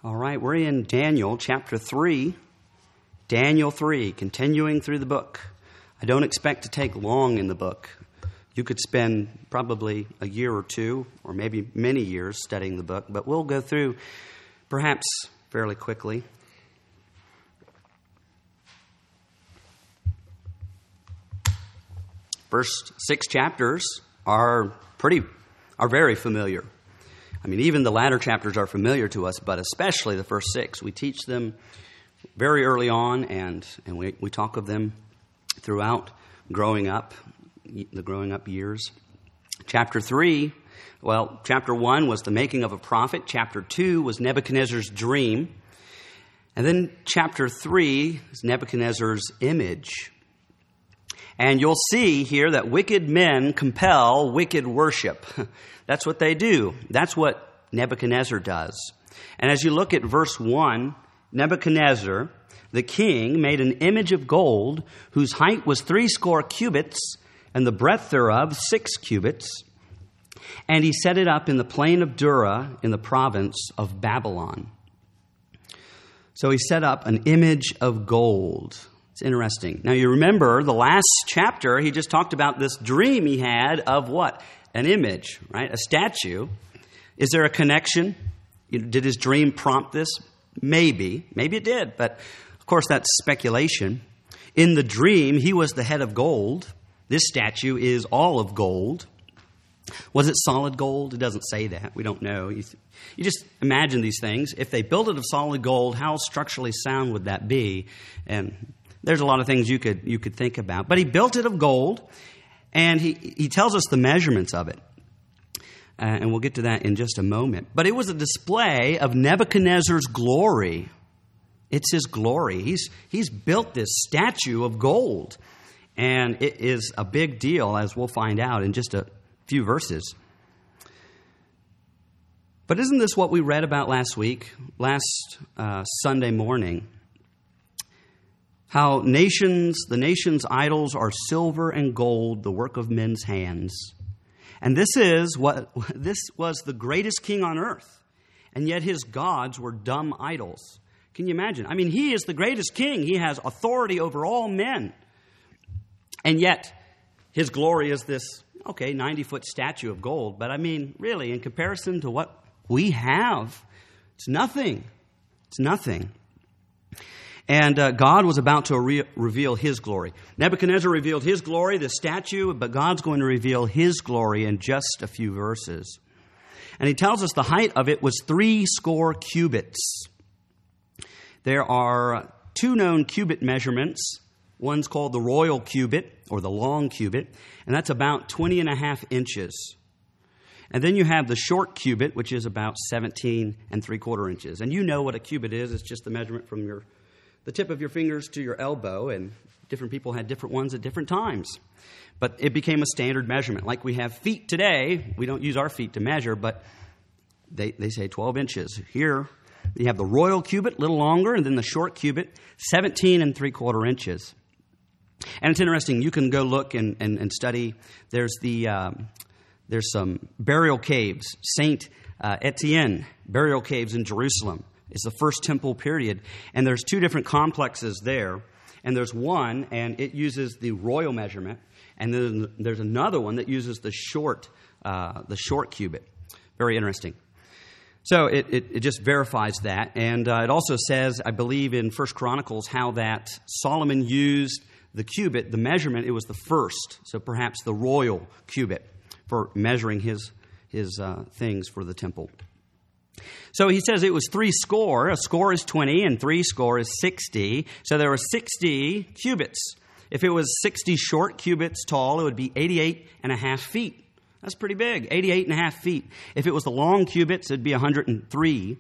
All right, we're in Daniel chapter 3. Daniel 3, continuing through the book. I don't expect to take long in the book. You could spend probably a year or two, or maybe many years studying the book, but we'll go through perhaps fairly quickly. First 6 chapters are very familiar. I mean, even the latter chapters are familiar to us, but especially the first 6. We teach them very early on, and we talk of them throughout the growing up years. Chapter 3, chapter 1 was the making of a prophet. Chapter 2 was Nebuchadnezzar's dream. And then chapter 3 is Nebuchadnezzar's image. And you'll see here that wicked men compel wicked worship. That's what they do. That's what Nebuchadnezzar does. And as you look at verse 1, Nebuchadnezzar, the king, made an image of gold whose height was 80 cubits and the breadth thereof 6 cubits. And he set it up in the plain of Dura in the province of Babylon. So he set up an image of gold. It's interesting. Now you remember the last chapter, he just talked about this dream he had of what? An image, right? A statue. Is there a connection? Did his dream prompt this? Maybe. Maybe it did. But of course that's speculation. In the dream, he was the head of gold. This statue is all of gold. Was it solid gold? It doesn't say that. We don't know. You just imagine these things. If they built it of solid gold, how structurally sound would that be? And there's a lot of things you could think about. But he built it of gold, and he tells us the measurements of it. And we'll get to that in just a moment. But it was a display of Nebuchadnezzar's glory. It's his glory. He's built this statue of gold. And it is a big deal, as we'll find out in just a few verses. But isn't this what we read about last Sunday morning? How the nation's idols are silver and gold, the work of men's hands. And this was the greatest king on earth. And yet his gods were dumb idols. Can you imagine? I mean, he is the greatest king. He has authority over all men. And yet his glory is this, 90-foot statue of gold. But I mean, really, in comparison to what we have, it's nothing. It's nothing. And God was about to reveal his glory. Nebuchadnezzar revealed his glory, the statue, but God's going to reveal his glory in just a few verses. And he tells us the height of it was 80 cubits. There are 2 known cubit measurements. One's called the royal cubit, or the long cubit, and that's about 20.5 inches. And then you have the short cubit, which is about 17 3/4 inches. And you know what a cubit is. It's just the measurement from the tip of your fingers to your elbow, and different people had different ones at different times. But it became a standard measurement. Like we have feet today, we don't use our feet to measure, but they say 12 inches. Here, you have the royal cubit, a little longer, and then the short cubit, 17 3/4 inches. And it's interesting, you can go look and study. There's some burial caves, Saint Etienne burial caves in Jerusalem. It's the first temple period. And there's 2 different complexes there. And there's one, and it uses the royal measurement. And then there's another one that uses the short cubit. Very interesting. So it just verifies that. And it also says, I believe in 1 Chronicles, how that Solomon used the cubit, the measurement, it was the first. So perhaps the royal cubit for measuring his things for the temple. So he says it was 80. A score is 20, and 80 is 60. So there were 60 cubits. If it was 60 short cubits tall, it would be 88.5 feet. That's pretty big, 88.5 feet. If it was the long cubits, it'd be 103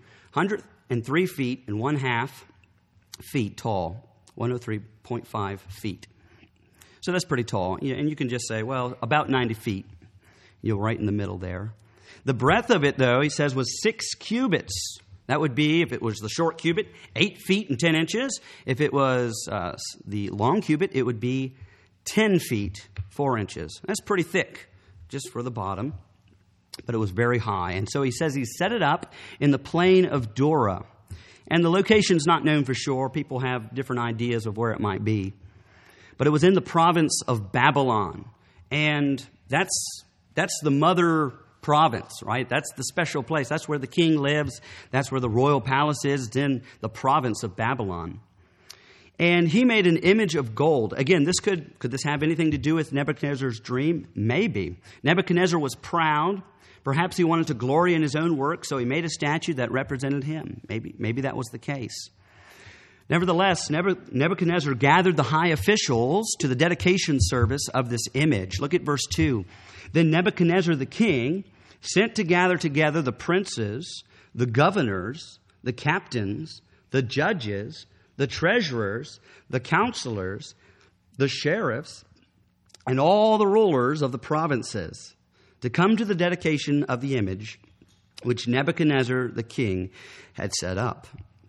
feet and 1/2 feet tall, 103.5 feet. So that's pretty tall. And you can just say, about 90 feet. You're right in the middle there. The breadth of it, though, he says, was 6 cubits. That would be, if it was the short cubit, 8 feet and 10 inches. If it was the long cubit, it would be 10 feet, 4 inches. That's pretty thick, just for the bottom. but it was very high. And so he says he set it up in the plain of Dura. And the location's not known for sure. People have different ideas of where it might be. But it was in the province of Babylon. And that's the mother province, right? That's the special place. That's where the king lives. That's where the royal palace is. It's in the province of Babylon. And he made an image of gold. Again, could this have anything to do with Nebuchadnezzar's dream? Maybe. Nebuchadnezzar was proud. Perhaps he wanted to glory in his own work, so he made a statue that represented him. Maybe that was the case. Nevertheless, Nebuchadnezzar gathered the high officials to the dedication service of this image. Look at verse 2. Then Nebuchadnezzar the king sent to gather together the princes, the governors, the captains, the judges, the treasurers, the counselors, the sheriffs, and all the rulers of the provinces to come to the dedication of the image which Nebuchadnezzar the king had set up.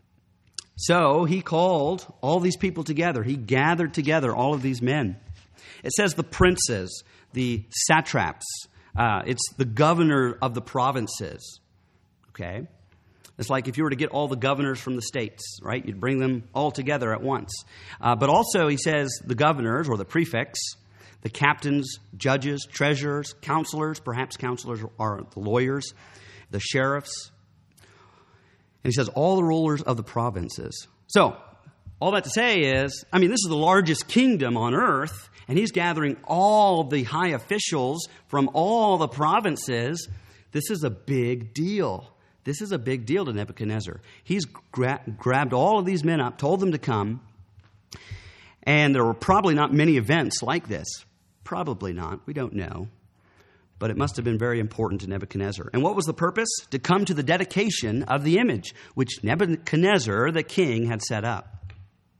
So he called all these people together. He gathered together all of these men. It says the princes, the satraps. It's the governor of the provinces. Okay? It's like if you were to get all the governors from the states, right? You'd bring them all together at once. But also he says the governors or the prefects, the captains, judges, treasurers, counselors. Perhaps counselors are the lawyers, the sheriffs. And he says all the rulers of the provinces. So all that to say is, this is the largest kingdom on earth, and he's gathering all the high officials from all the provinces. This is a big deal. This is a big deal to Nebuchadnezzar. He's grabbed all of these men up, told them to come, and there were probably not many events like this. Probably not. We don't know. But it must have been very important to Nebuchadnezzar. And what was the purpose? To come to the dedication of the image, which Nebuchadnezzar, the king, had set up.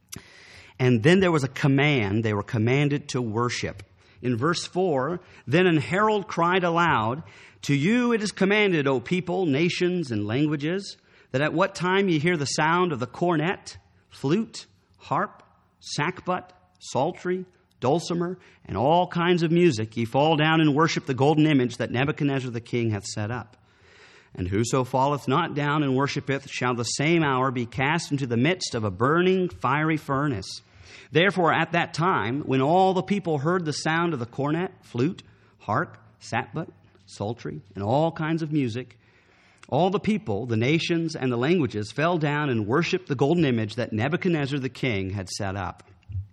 And then there was a command. They were commanded to worship. In verse 4, then an herald cried aloud, "To you it is commanded, O people, nations, and languages, that at what time ye hear the sound of the cornet, flute, harp, sackbut, psaltery, dulcimer, and all kinds of music, ye fall down and worship the golden image that Nebuchadnezzar the king hath set up. And whoso falleth not down and worshipeth shall the same hour be cast into the midst of a burning fiery furnace. Therefore at that time, when all the people heard the sound of the cornet, flute, harp, sackbut, psaltery, and all kinds of music, all the people, the nations, and the languages fell down and worshiped the golden image that Nebuchadnezzar the king had set up."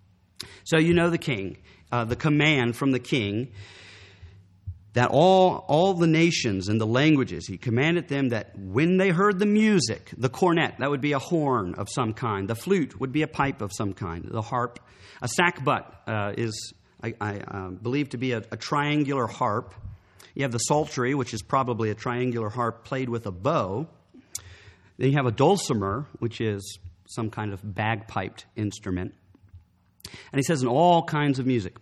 So you know the king, the command from the king, that all the nations and the languages, he commanded them that when they heard the music, the cornet, that would be a horn of some kind. The flute would be a pipe of some kind. The harp, a sackbut is, I believe, to be a triangular harp. You have the psaltery, which is probably a triangular harp played with a bow. Then you have a dulcimer, which is some kind of bagpiped instrument. And he says in all kinds of music.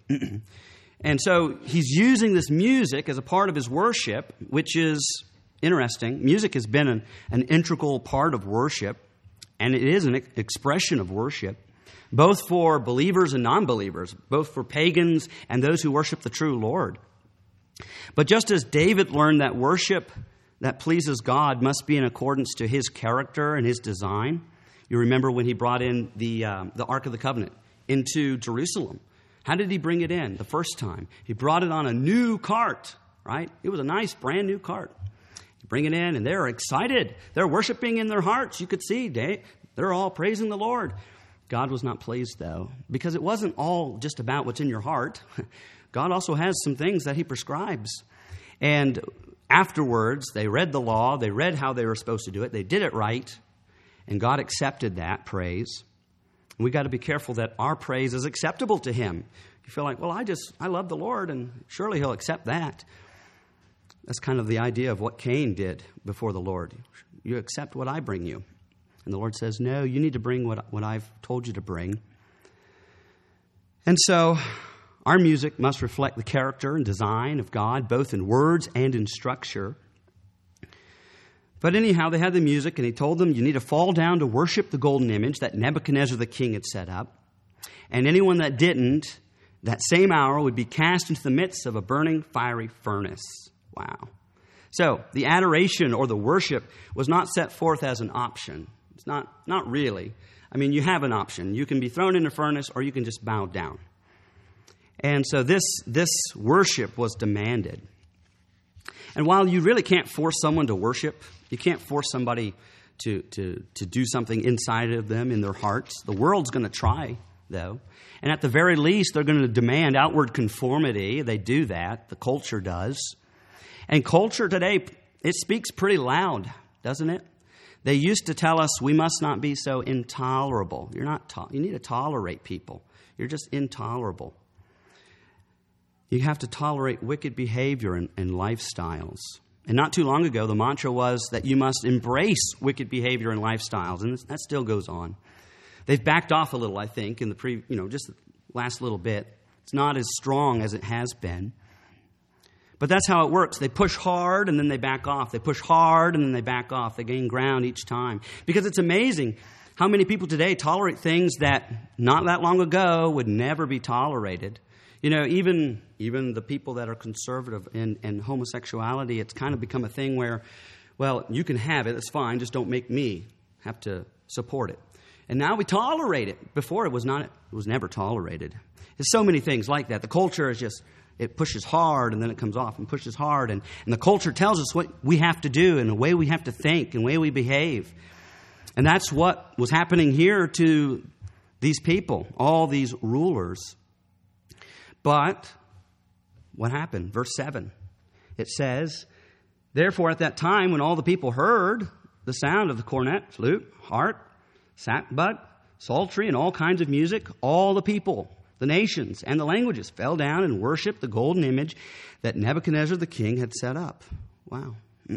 And so he's using this music as a part of his worship, which is interesting. Music has been an integral part of worship, and it is an expression of worship, both for believers and non-believers, both for pagans and those who worship the true Lord. But just as David learned that worship that pleases God must be in accordance to his character and his design, you remember when he brought in the Ark of the Covenant into Jerusalem. How did he bring it in the first time? He brought it on a new cart, right? It was a nice, brand new cart. You bring it in, and they're excited. They're worshiping in their hearts. You could see they're all praising the Lord. God was not pleased, though, because it wasn't all just about what's in your heart. God also has some things that he prescribes. And afterwards, they read the law. They read how they were supposed to do it. They did it right, and God accepted that praise. We got to be careful that our praise is acceptable to him. You feel like, well, I love the Lord, and surely he'll accept that. That's kind of the idea of what Cain did before the Lord. You accept what I bring you. And the Lord says, no, you need to bring what I've told you to bring. And so our music must reflect the character and design of God, both in words and in structure. But anyhow, they had the music, and he told them, you need to fall down to worship the golden image that Nebuchadnezzar the king had set up. And anyone that didn't, that same hour would be cast into the midst of a burning fiery furnace. Wow. So the adoration or the worship was not set forth as an option. It's not really. I mean, you have an option. You can be thrown in a furnace or you can just bow down. And so this worship was demanded. And while you really can't force someone to worship, you can't force somebody to do something inside of them in their hearts. The world's going to try, though. And at the very least, they're going to demand outward conformity. They do that. The culture does. And culture today, it speaks pretty loud, doesn't it? They used to tell us we must not be so intolerable. You need to tolerate people. You're just intolerable. You have to tolerate wicked behavior and lifestyles. And not too long ago, the mantra was that you must embrace wicked behavior and lifestyles, and that still goes on. They've backed off a little, I think, in the just the last little bit. It's not as strong as it has been. But that's how it works. They push hard and then they back off. They push hard and then they back off. They gain ground each time. Because it's amazing how many people today tolerate things that not that long ago would never be tolerated. You know, even the people that are conservative in homosexuality, it's kind of become a thing where, well, you can have it, it's fine, just don't make me have to support it. And now we tolerate it. Before it was never tolerated. There's so many things like that. The culture is just, it pushes hard and then it comes off and pushes hard. And the culture tells us what we have to do and the way we have to think and the way we behave. And that's what was happening here to these people, all these rulers. But what happened? Verse 7, it says, therefore at that time when all the people heard the sound of the cornet, flute, harp, sackbut, psaltery, and all kinds of music, all the people, the nations, and the languages fell down and worshipped the golden image that Nebuchadnezzar the king had set up. Wow.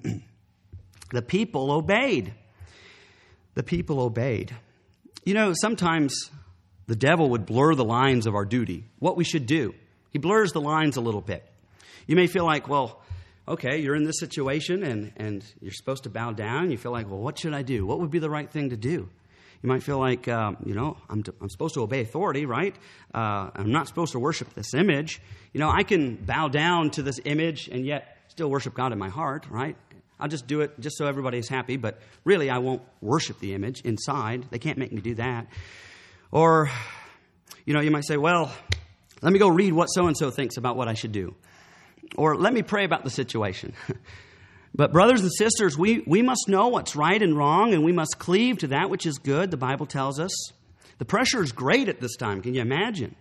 The people obeyed. The people obeyed. You know, sometimes the devil would blur the lines of our duty, what we should do. He blurs the lines a little bit. You may feel like, well, okay, you're in this situation and you're supposed to bow down. You feel like, well, what should I do? What would be the right thing to do? You might feel like, I'm supposed to obey authority, right? I'm not supposed to worship this image. You know, I can bow down to this image and yet still worship God in my heart, right? I'll just do it just so everybody's happy, but really I won't worship the image inside. They can't make me do that. Or, you know, you might say, well, let me go read what so-and-so thinks about what I should do. Or let me pray about the situation. But brothers and sisters, we must know what's right and wrong, and we must cleave to that which is good, the Bible tells us. The pressure is great at this time. Can you imagine?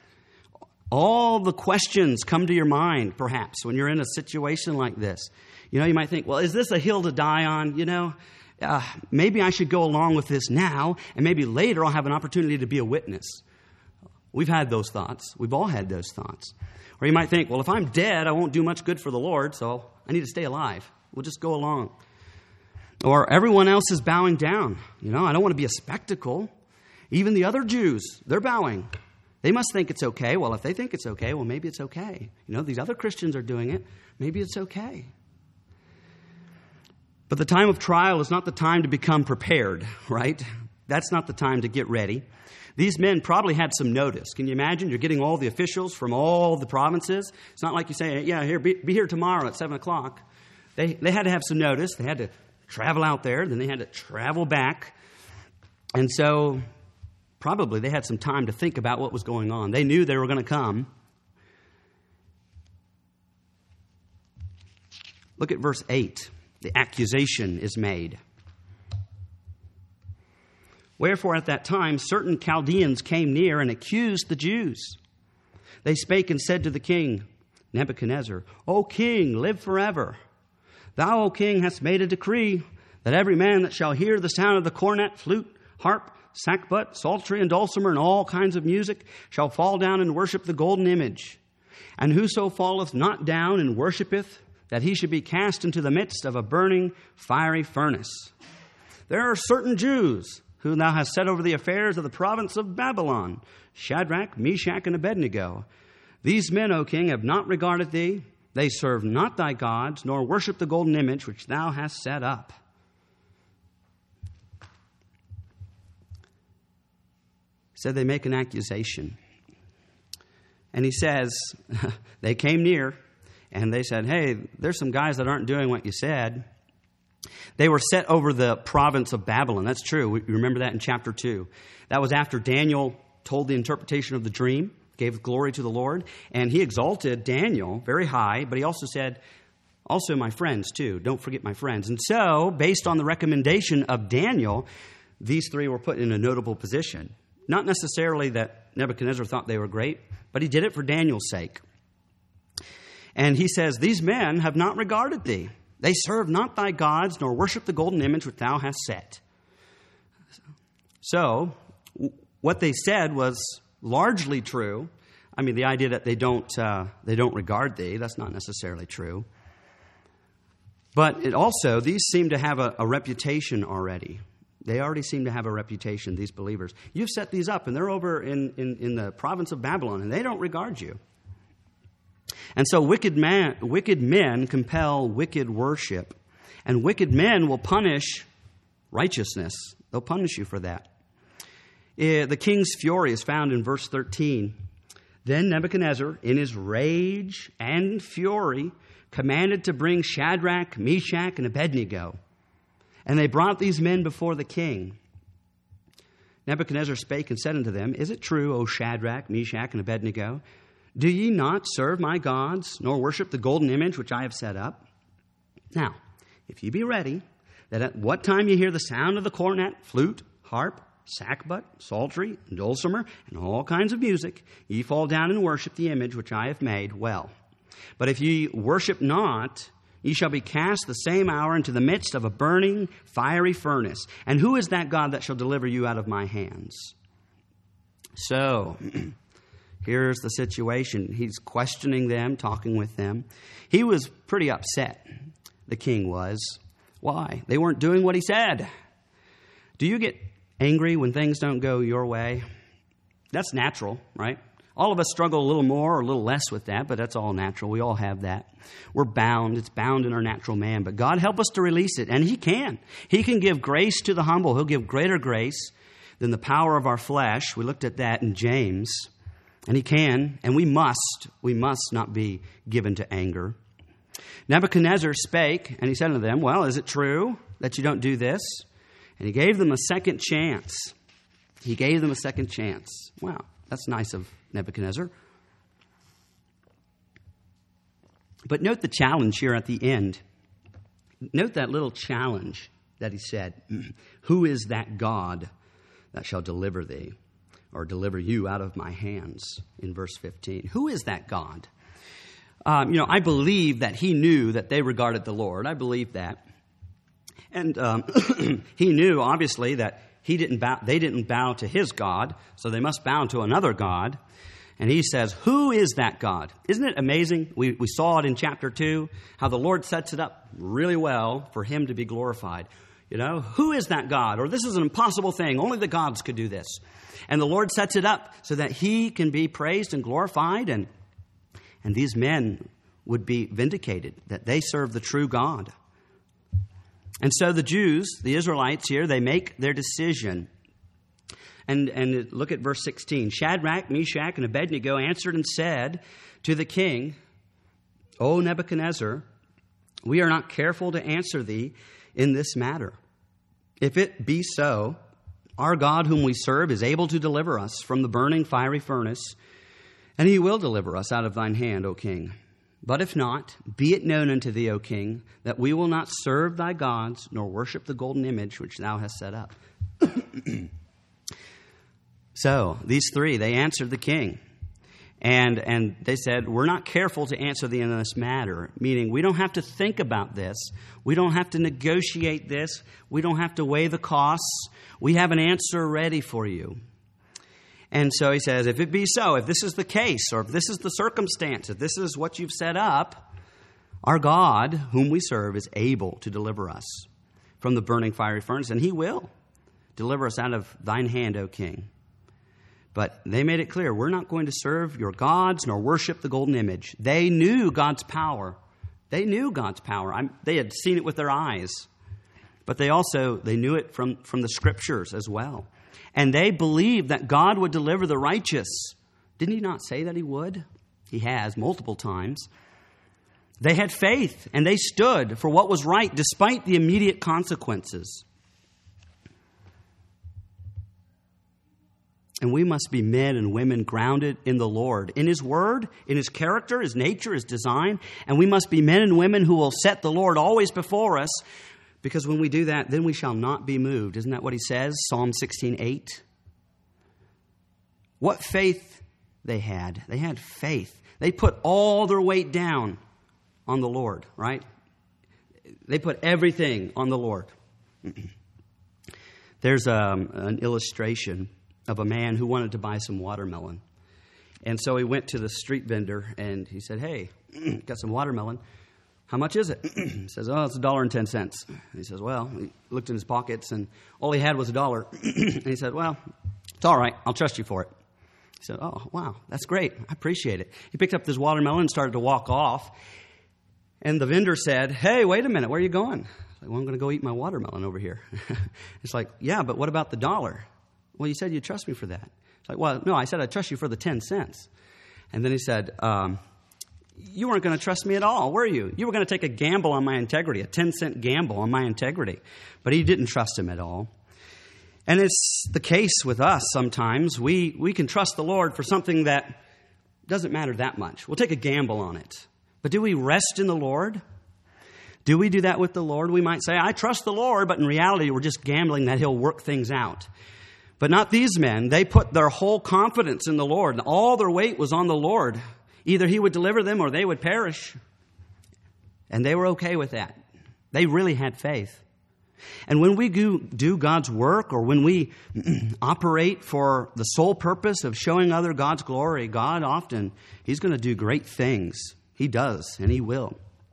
All the questions come to your mind, perhaps, when you're in a situation like this. You know, you might think, well, is this a hill to die on? You know, maybe I should go along with this now, and maybe later I'll have an opportunity to be a witness. We've had those thoughts. We've all had those thoughts. Or you might think, well, if I'm dead, I won't do much good for the Lord, so I need to stay alive. We'll just go along. Or everyone else is bowing down. You know, I don't want to be a spectacle. Even the other Jews, they're bowing. They must think it's okay. Well, if they think it's okay, well, maybe it's okay. You know, these other Christians are doing it. Maybe it's okay. But the time of trial is not the time to become prepared, right? That's not the time to get ready. These men probably had some notice. Can you imagine? You're getting all the officials from all the provinces. It's not like you say, yeah, here, be here tomorrow at 7 o'clock. They had to have some notice. They had to travel out there. Then they had to travel back. And so probably they had some time to think about what was going on. They knew they were going to come. Look at verse 8. The accusation is made. Wherefore at that time certain Chaldeans came near and accused the Jews. They spake and said to the king, Nebuchadnezzar, O king, live forever. Thou, O king, hast made a decree that every man that shall hear the sound of the cornet, flute, harp, sackbut, psaltery, and dulcimer, and all kinds of music, shall fall down and worship the golden image. And whoso falleth not down and worshipeth, that he should be cast into the midst of a burning fiery furnace. There are certain Jews whom thou hast set over the affairs of the province of Babylon, Shadrach, Meshach, and Abednego. These men, O king, have not regarded thee. They serve not thy gods, nor worship the golden image which thou hast set up. So they make an accusation. And he says, they came near, and they said, hey, there's some guys that aren't doing what you said. They were set over the province of Babylon. That's true. We remember that in chapter 2. That was after Daniel told the interpretation of the dream, gave glory to the Lord, and he exalted Daniel very high, but he also said, also my friends too, don't forget my friends. And so, based on the recommendation of Daniel, these three were put in a notable position. Not necessarily that Nebuchadnezzar thought they were great, but he did it for Daniel's sake. And he says, these men have not regarded thee. They serve not thy gods, nor worship the golden image which thou hast set. So, what they said was largely true. I mean, the idea that they don't regard thee, that's not necessarily true. But it also, these seem to have a reputation already. They already seem to have a reputation, these believers. You've set these up, and they're over in the province of Babylon, and they don't regard you. And so wicked men compel wicked worship, and wicked men will punish righteousness. They'll punish you for that. The king's fury is found in verse 13. Then Nebuchadnezzar, in his rage and fury, commanded to bring Shadrach, Meshach, and Abednego. And they brought these men before the king. Nebuchadnezzar spake and said unto them, Is it true, O Shadrach, Meshach, and Abednego? Do ye not serve my gods, nor worship the golden image which I have set up? Now, if ye be ready, that at what time ye hear the sound of the cornet, flute, harp, sackbut, psaltery, dulcimer, and all kinds of music, ye fall down and worship the image which I have made, well. But if ye worship not, ye shall be cast the same hour into the midst of a burning, fiery furnace. And who is that God that shall deliver you out of my hands? So, here's the situation. He's questioning them, talking with them. He was pretty upset, the king was. Why? They weren't doing what he said. Do you get angry when things don't go your way? That's natural, right? All of us struggle a little more or a little less with that, but that's all natural. We all have that. We're bound. It's bound in our natural man. But God help us to release it, and He can. He can give grace to the humble. He'll give greater grace than the power of our flesh. We looked at that in James. And He can, and we must not be given to anger. Nebuchadnezzar spake, and he said unto them, Well, is it true that you don't do this? And he gave them a second chance. He gave them a second chance. Wow, that's nice of Nebuchadnezzar. But note the challenge here at the end. Note that little challenge that he said. Who is that God that shall deliver thee, or deliver you out of my hands, in verse 15? Who is that God? I believe that he knew that they regarded the Lord. I believe that. And he knew, obviously, that they didn't bow to his God, so they must bow to another God. And he says, who is that God? Isn't it amazing? We saw it in chapter 2, how the Lord sets it up really well for him to be glorified. Who is that God? Or this is an impossible thing. Only the gods could do this. And the Lord sets it up so that he can be praised and glorified, and these men would be vindicated, that they serve the true God. And so the Jews, the Israelites here, they make their decision. And look at verse 16. Shadrach, Meshach, and Abednego answered and said to the king, O Nebuchadnezzar, we are not careful to answer thee in this matter. If it be so, our God whom we serve is able to deliver us from the burning fiery furnace, and he will deliver us out of thine hand, O king. But if not, be it known unto thee, O king, that we will not serve thy gods, nor worship the golden image which thou hast set up. So, these three, they answered the king. And they said, we're not careful to answer thee in this matter, meaning we don't have to think about this. We don't have to negotiate this. We don't have to weigh the costs. We have an answer ready for you. And so he says, if it be so, if this is the case, or if this is the circumstance, if this is what you've set up, our God, whom we serve, is able to deliver us from the burning fiery furnace, and he will deliver us out of thine hand, O king. But they made it clear, we're not going to serve your gods nor worship the golden image. They knew God's power. They knew God's power. They had seen it with their eyes. But they knew it from the scriptures as well. And they believed that God would deliver the righteous. Didn't he not say that he would? He has multiple times. They had faith, and they stood for what was right despite the immediate consequences. And we must be men and women grounded in the Lord, in His Word, in His character, His nature, His design. And we must be men and women who will set the Lord always before us, because when we do that, then we shall not be moved. Isn't that what He says? Psalm 16:8. What faith they had. They had faith. They put all their weight down on the Lord, right? They put everything on the Lord. There's an illustration of a man who wanted to buy some watermelon. And so he went to the street vendor and he said, "Hey, got some watermelon. How much is it?" He says, "Oh, it's $1.10. He says, well, he looked in his pockets and all he had was $1. And he said, "Well, it's all right. I'll trust you for it." He said, "Oh, wow, that's great. I appreciate it." He picked up this watermelon and started to walk off. And the vendor said, "Hey, wait a minute. Where are you going?" He's like, "Well, I'm going to go eat my watermelon over here." It's like, "Yeah, but what about the $1? Well, you said you trust me for that." It's like, "Well, no, I said I trust you for the 10 cents. And then he said, "You weren't going to trust me at all, were you? You were going to take a gamble on my integrity, a 10-cent gamble on my integrity." But he didn't trust him at all. And it's the case with us sometimes. We can trust the Lord for something that doesn't matter that much. We'll take a gamble on it. But do we rest in the Lord? Do we do that with the Lord? We might say, "I trust the Lord," but in reality, we're just gambling that He'll work things out. But not these men. They put their whole confidence in the Lord. And all their weight was on the Lord. Either He would deliver them or they would perish. And they were okay with that. They really had faith. And when we do God's work, or when we operate for the sole purpose of showing other God's glory, God often, He's going to do great things. He does, and He will.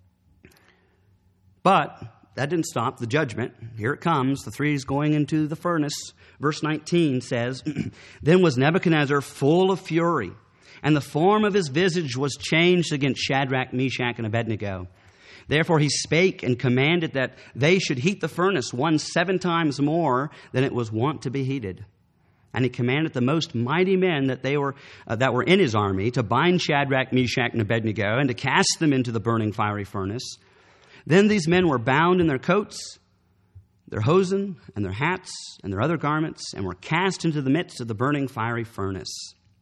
But that didn't stop the judgment. Here it comes. The three is going into the furnace. Verse 19 says, "Then was Nebuchadnezzar full of fury, and the form of his visage was changed against Shadrach, Meshach, and Abednego. Therefore he spake and commanded that they should heat the furnace 7 times more than it was wont to be heated. And he commanded the most mighty men that were in his army to bind Shadrach, Meshach, and Abednego, and to cast them into the burning fiery furnace. Then these men were bound in their coats, their hosen, and their hats, and their other garments, and were cast into the midst of the burning fiery furnace.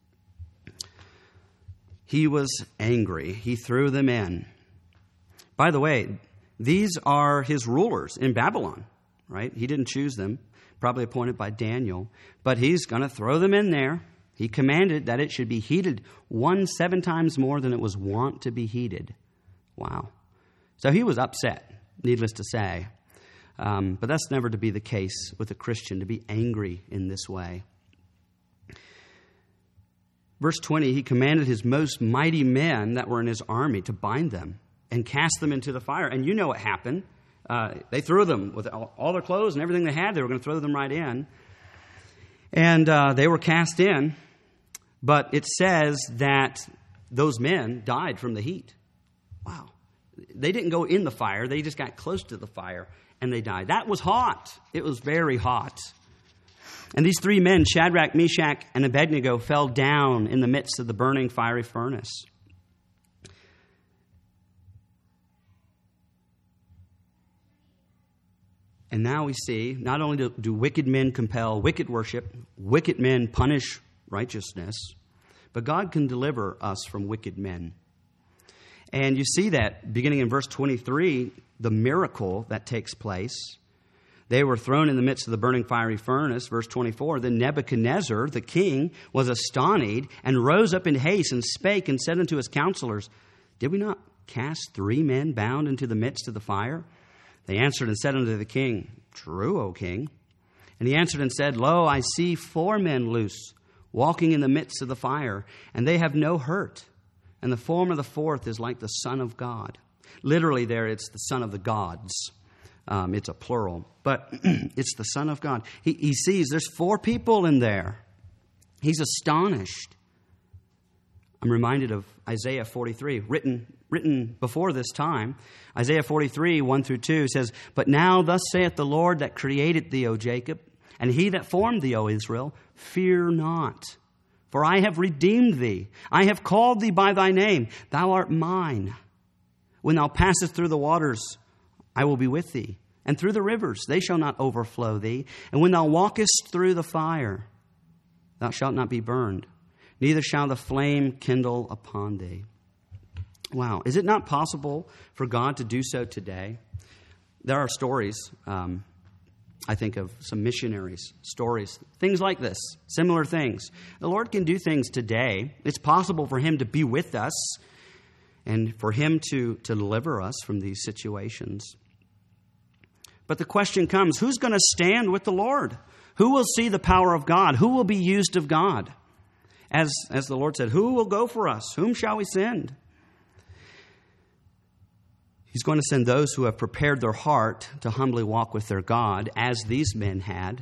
He was angry. He threw them in." By the way, these are his rulers in Babylon, right? He didn't choose them, probably appointed by Daniel, but he's going to throw them in there. He commanded that it should be heated 7 times more than it was wont to be heated. Wow. So he was upset, needless to say. But that's never to be the case with a Christian, to be angry in this way. Verse 20, he commanded his most mighty men that were in his army to bind them and cast them into the fire. And you know what happened. They threw them with all their clothes and everything they had. They were going to throw them right in. And they were cast in. But it says that those men died from the heat. Wow. They didn't go in the fire. They just got close to the fire and they died. That was hot. It was very hot. And these 3 men, Shadrach, Meshach, and Abednego, fell down in the midst of the burning fiery furnace. And now we see, not only do wicked men compel wicked worship, wicked men punish righteousness, but God can deliver us from wicked men. And you see that beginning in verse 23, the miracle that takes place. They were thrown in the midst of the burning fiery furnace. Verse 24, then Nebuchadnezzar, the king, was astonished and rose up in haste and spake and said unto his counselors, did we not cast 3 men bound into the midst of the fire? They answered and said unto the king, true, O king. And he answered and said, lo, I see 4 men loose, walking in the midst of the fire, and they have no hurt. And the form of the 4th is like the Son of God. Literally there, it's the Son of the gods. It's a plural, but it's the Son of God. He sees there's 4 people in there. He's astonished. I'm reminded of Isaiah 43, written before this time. Isaiah 43, 1-2 says, but now thus saith the Lord that created thee, O Jacob, and he that formed thee, O Israel, fear not. For I have redeemed thee. I have called thee by thy name. Thou art mine. When thou passest through the waters, I will be with thee. And through the rivers, they shall not overflow thee. And when thou walkest through the fire, thou shalt not be burned, neither shall the flame kindle upon thee. Wow. Is it not possible for God to do so today? There are stories, I think of some missionaries, stories, things like this, similar things. The Lord can do things today. It's possible for him to be with us and for him to deliver us from these situations. But the question comes, who's going to stand with the Lord? Who will see the power of God? Who will be used of God? As the Lord said, who will go for us? Whom shall we send? He's going to send those who have prepared their heart to humbly walk with their God, as these men had.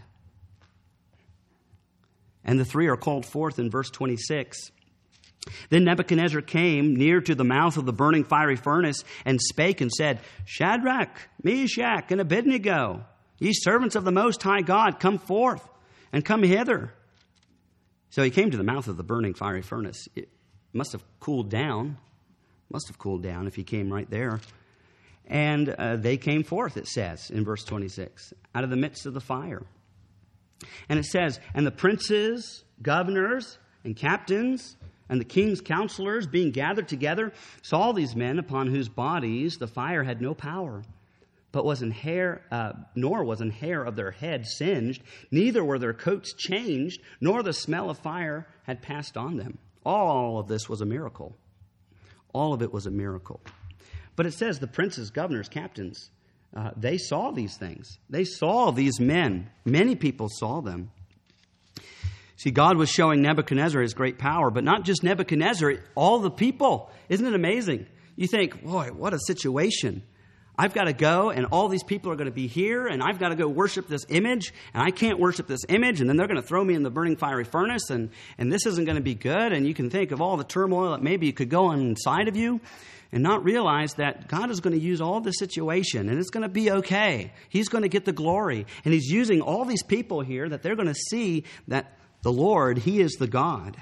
And the three are called forth in verse 26. Then Nebuchadnezzar came near to the mouth of the burning fiery furnace and spake and said, Shadrach, Meshach, and Abednego, ye servants of the Most High God, come forth and come hither. So he came to the mouth of the burning fiery furnace. It must have cooled down. If he came right there. And they came forth, it says in verse 26, out of the midst of the fire. And it says, and the princes, governors, and captains, and the king's counselors, being gathered together, saw these men upon whose bodies the fire had no power, but nor was an hair of their head singed, neither were their coats changed, nor the smell of fire had passed on them. All of this was a miracle. All of it was a miracle. But it says the princes, governors, captains, they saw these things. They saw these men. Many people saw them. See, God was showing Nebuchadnezzar his great power, but not just Nebuchadnezzar, all the people. Isn't it amazing? You think, boy, what a situation. I've got to go, and all these people are going to be here, and I've got to go worship this image, and I can't worship this image, and then they're going to throw me in the burning fiery furnace, and this isn't going to be good. And you can think of all the turmoil that maybe could go on inside of you and not realize that God is going to use all this situation, and it's going to be okay. He's going to get the glory, and he's using all these people here that they're going to see that the Lord, he is the God.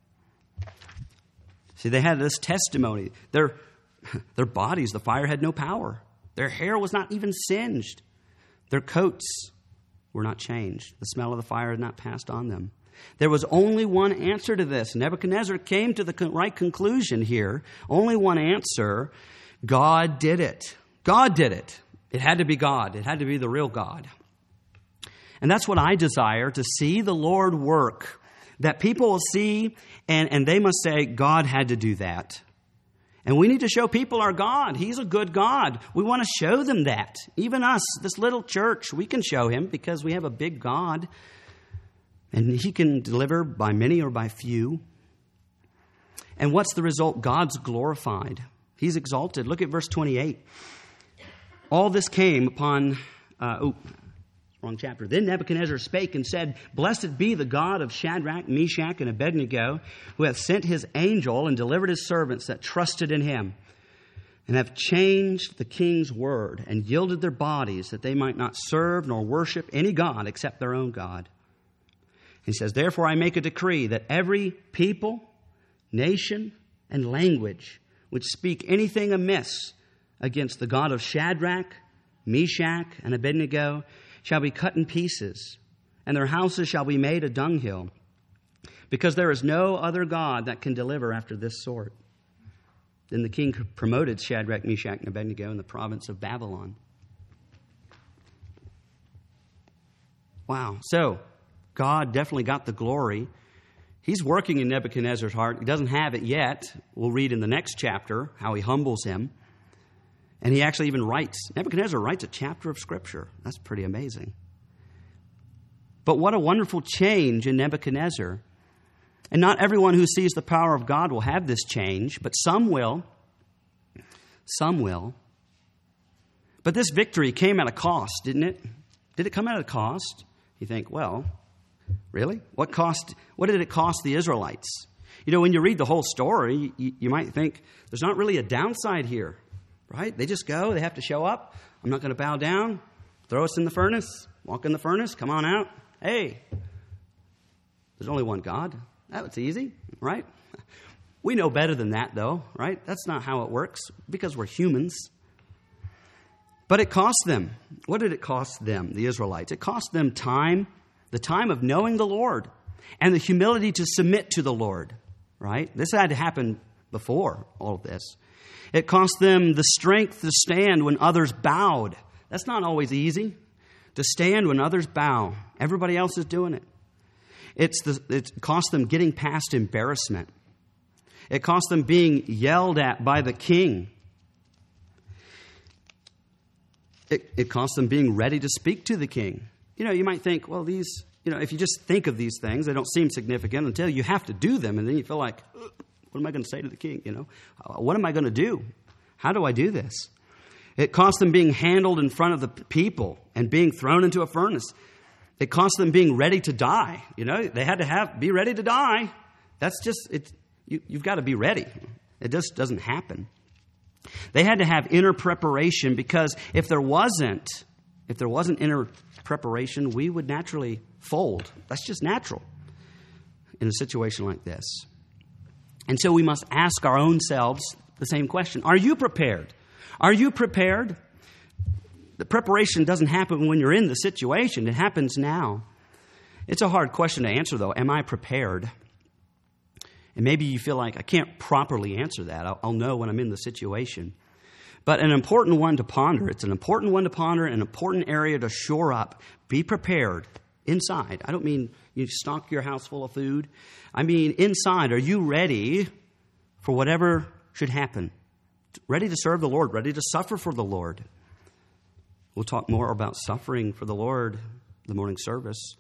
See, they had this testimony. Their bodies, the fire had no power. Their hair was not even singed. Their coats were not changed. The smell of the fire had not passed on them. There was only one answer to this. Nebuchadnezzar came to the right conclusion here. Only one answer. God did it. God did it. It had to be God. It had to be the real God. And that's what I desire, to see the Lord work. That people will see and they must say, God had to do that. And we need to show people our God. He's a good God. We want to show them that. Even us, this little church, we can show him because we have a big God. And he can deliver by many or by few. And what's the result? God's glorified. He's exalted. Look at verse 28. All this came upon... wrong chapter. Then Nebuchadnezzar spake and said, Blessed be the God of Shadrach, Meshach, and Abednego, who hath sent his angel and delivered his servants that trusted in him, and have changed the king's word, and yielded their bodies, that they might not serve nor worship any god except their own God. He says, Therefore I make a decree that every people, nation, and language which speak anything amiss against the God of Shadrach, Meshach, and Abednego shall be cut in pieces, and their houses shall be made a dunghill, because there is no other God that can deliver after this sort. Then the king promoted Shadrach, Meshach, and Abednego in the province of Babylon. Wow. So, God definitely got the glory. He's working in Nebuchadnezzar's heart. He doesn't have it yet. We'll read in the next chapter how he humbles him. And he actually even Nebuchadnezzar writes a chapter of Scripture. That's pretty amazing. But what a wonderful change in Nebuchadnezzar. And not everyone who sees the power of God will have this change, but some will. Some will. But this victory came at a cost, didn't it? Did it come at a cost? You think, well, really? What did it cost the Israelites? You know, when you read the whole story, you might think there's not really a downside here. Right? They just go. They have to show up. I'm not going to bow down. Throw us in the furnace. Walk in the furnace. Come on out. Hey, there's only one God. That was easy, right? We know better than that, though, right? That's not how it works, because we're humans. But it cost them. What did it cost them, the Israelites? It cost them time, the time of knowing the Lord, and the humility to submit to the Lord, right? This had to happen before all of this. It cost them the strength to stand when others bowed. That's not always easy, to stand when others bow. Everybody else is doing it. It cost them getting past embarrassment. It cost them being yelled at by the king. It cost them being ready to speak to the king. You might think, well, these, if you just think of these things, they don't seem significant until you have to do them. And then you feel like, what am I going to say to the king? What am I going to do? How do I do this? It cost them being handled in front of the people and being thrown into a furnace. It cost them being ready to die. They had to be ready to die. That's just, you've got to be ready. It just doesn't happen. They had to have inner preparation, because if there wasn't inner preparation, we would naturally fold. That's just natural in a situation like this. And so we must ask our own selves the same question. Are you prepared? Are you prepared? The preparation doesn't happen when you're in the situation. It happens now. It's a hard question to answer, though. Am I prepared? And maybe you feel like I can't properly answer that. I'll know when I'm in the situation. But an important one to ponder. It's an important one to ponder, an important area to shore up. Be prepared inside. I don't mean you stock your house full of food. I mean inside. Are you ready for whatever should happen? Ready to serve the Lord, ready to suffer for the Lord. We'll talk more about suffering for the Lord in the morning service.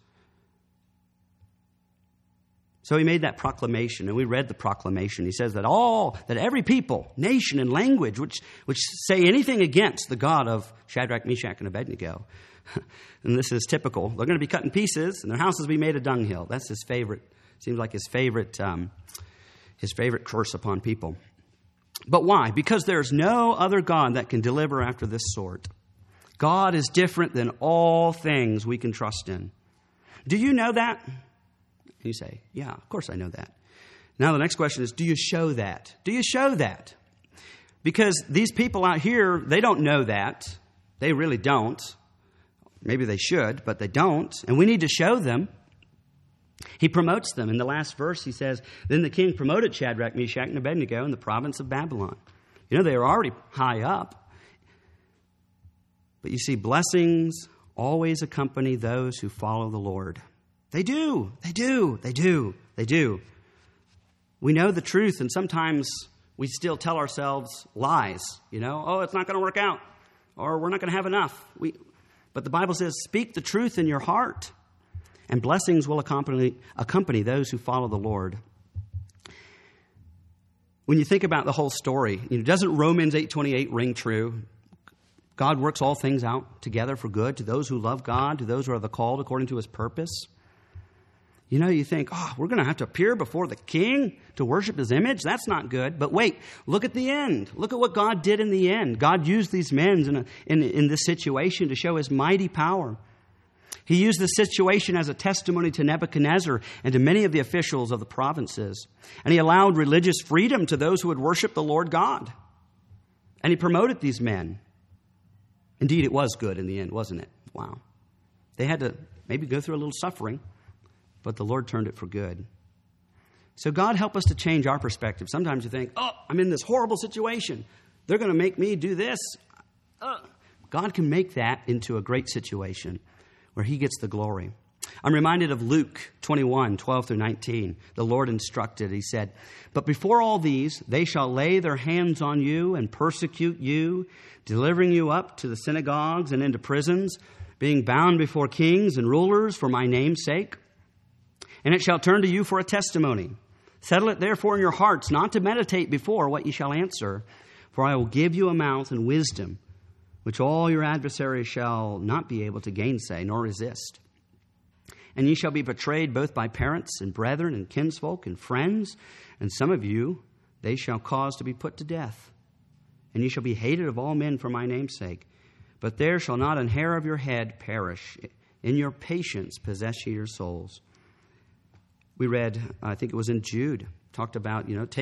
So he made that proclamation, and we read the proclamation. He says that every people, nation, and language which say anything against the God of Shadrach, Meshach, and Abednego, and this is typical, they're going to be cut in pieces, and their houses will be made a dunghill. That's his favorite. Seems like his favorite curse upon people. But why? Because there's no other God that can deliver after this sort. God is different than all things we can trust in. Do you know that? You say, yeah, of course I know that. Now the next question is, do you show that? Do you show that? Because these people out here, they don't know that. They really don't. Maybe they should, but they don't. And we need to show them. He promotes them. In the last verse, he says, then the king promoted Shadrach, Meshach, and Abednego in the province of Babylon. They were already high up. But you see, blessings always accompany those who follow the Lord. They do. They do. They do. They do. We know the truth, and sometimes we still tell ourselves lies. Oh, it's not going to work out, or we're not going to have enough. But the Bible says, speak the truth in your heart, and blessings will accompany those who follow the Lord. When you think about the whole story, doesn't Romans 8:28 ring true? God works all things out together for good to those who love God, to those who are the called according to his purpose. You think, we're going to have to appear before the king to worship his image? That's not good. But wait, look at the end. Look at what God did in the end. God used these men in this situation to show his mighty power. He used this situation as a testimony to Nebuchadnezzar and to many of the officials of the provinces. And he allowed religious freedom to those who would worship the Lord God. And he promoted these men. Indeed, it was good in the end, wasn't it? Wow. They had to maybe go through a little suffering, but the Lord turned it for good. So God help us to change our perspective. Sometimes you think, I'm in this horrible situation. They're going to make me do this. God can make that into a great situation where he gets the glory. I'm reminded of Luke 21:12-19. The Lord instructed, he said, but before all these, they shall lay their hands on you and persecute you, delivering you up to the synagogues and into prisons, being bound before kings and rulers for my name's sake. And it shall turn to you for a testimony. Settle it therefore in your hearts, not to meditate before what ye shall answer. For I will give you a mouth and wisdom, which all your adversaries shall not be able to gainsay nor resist. And ye shall be betrayed both by parents and brethren and kinsfolk and friends. And some of you they shall cause to be put to death. And ye shall be hated of all men for my name's sake. But there shall not an hair of your head perish. In your patience possess ye your souls. We read, I think it was in Jude, talked about, take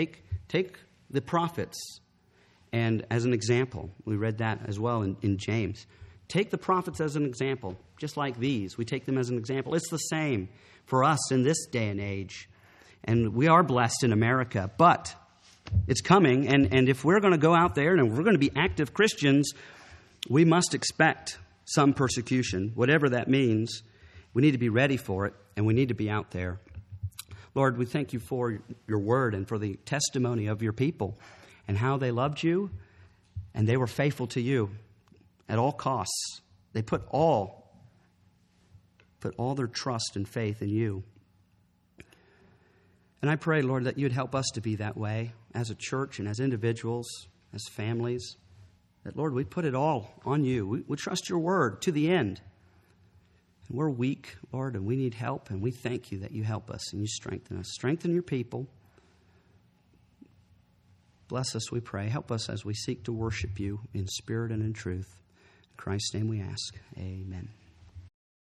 Take the prophets, and as an example, we read that as well in James. Take the prophets as an example, just like these. We take them as an example. It's the same for us in this day and age. And we are blessed in America, but it's coming. And if we're going to go out there and if we're going to be active Christians, we must expect some persecution, whatever that means. We need to be ready for it, and we need to be out there. Lord, we thank you for your word and for the testimony of your people and how they loved you and they were faithful to you at all costs. They put all their trust and faith in you. And I pray, Lord, that you'd help us to be that way as a church and as individuals, as families. That, Lord, we put it all on you. We trust your word to the end. And we're weak, Lord, and we need help. And we thank you that you help us and you strengthen us. Strengthen your people. Bless us, we pray. Help us as we seek to worship you in spirit and in truth. In Christ's name we ask. Amen.